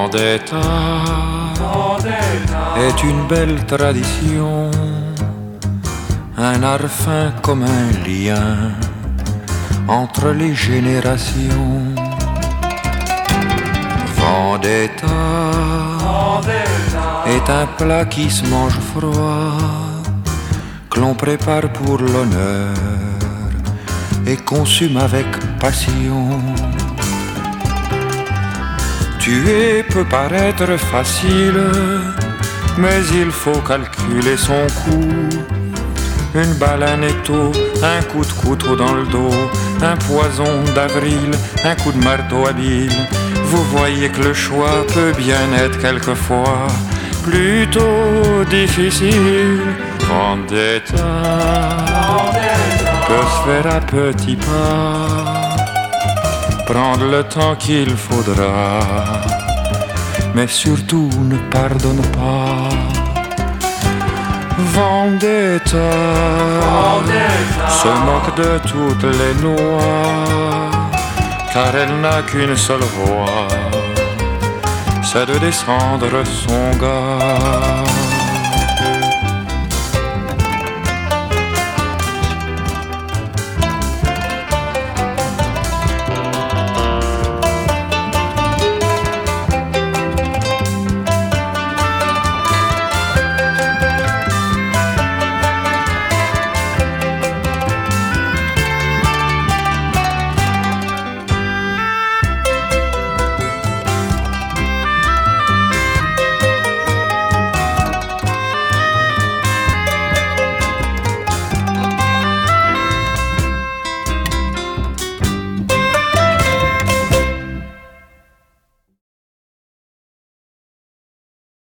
Vendetta est une belle tradition, un art fin comme un lien entre les générations. Vendetta est un plat qui se mange froid, que l'on prépare pour l'honneur et consomme avec passion. Tuer peut paraître facile, mais il faut calculer son coût. Une balle, un étau, un coup de couteau dans le dos, un poison d'avril, un coup de marteau habile. Vous voyez que le choix peut bien être quelquefois plutôt difficile. Vendetta peut se faire à petits pas, prendre le temps qu'il faudra, mais surtout ne pardonne pas. Vendetta se moque de toutes les lois, car elle n'a qu'une seule voie, c'est de descendre son gars.